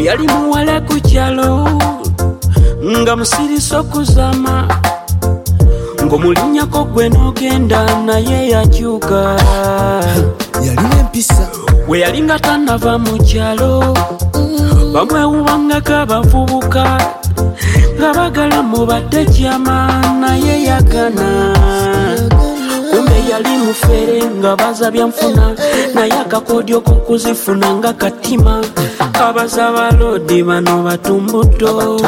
yali muwala ku kyalo nga musiriso kuzama ng'omulinnyako gwe n'ogenda naye yakyuka yalina empisa we yali nga tanava mu kyalo bamwewubangako abavubuka nga bagala mubadde kyama naye yagana kumbe yali mufere nga bazabya nfuna naye akakodyo k'okuzifuna nga katima kabaza balodi bano batumbuto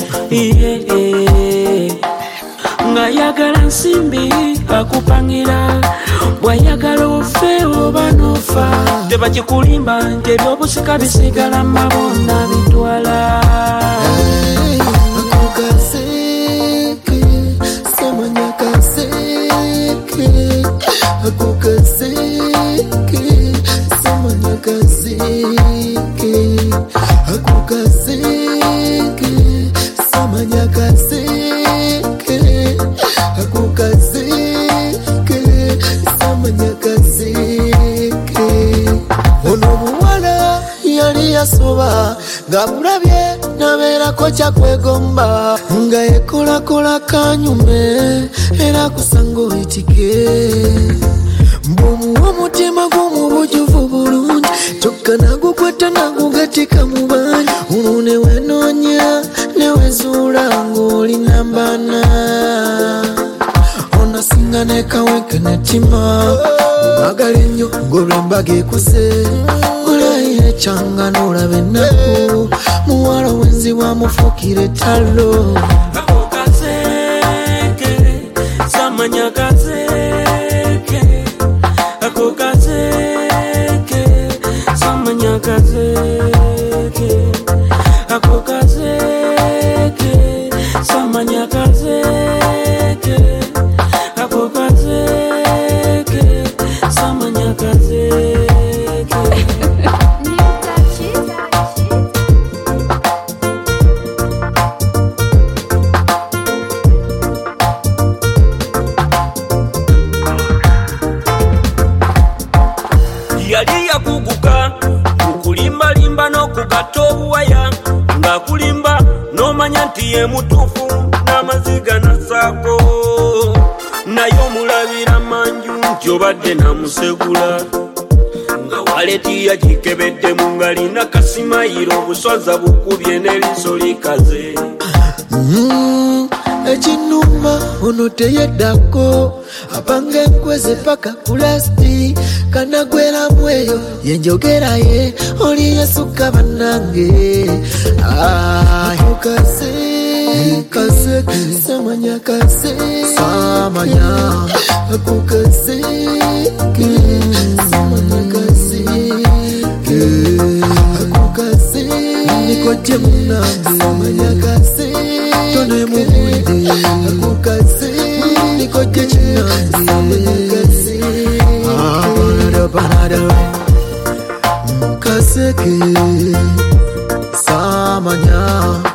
nga yagala nsimbi akupangira bwayagala ofe oba nofa tebakikulimba nti ebyobusika bisigala mabona bitwala soba nga mulabye nabeerako kyakwegomba nga ekolakola kanyume era kusanga oyitike mbwomuwa omutima gw'omubujuvu bulungi kyokka nagukwata nagugatika mu bangi ono newenoonya newezuula ng'olinambana onasinga nekaweke netima omwagala ennyo ng'olwembaga ekuse changa n'olaba ennaku muwala wenzi wamufukira ettalo akokazeke samanya kazeke akokazeke samanya kazeke akokazeke samanya kazeke akokazeke samanya kazeke yali yakuguka okulimbalimba n'okugata obuwaya ng'akulimba n'omanya nti ye mutuufu n'amaziga nasaako naye omulabira manju nti obadde namusegula nga waleti yagikebeddemu ng'alina kasimayiro obuswaza bukubye n'eriiso likaze ekinuma ono teyeddako apanga enkweze paka kulasti kanagweramu eyo yenjogeraye oli yasukka bannange kaseke samanya kaseke samanya akukaseke samanya kaseke akukaseke nikoje munange samanya kaseke tone mubwide akukaseke nikoje chinange samanya kaseke banada kaseke samanya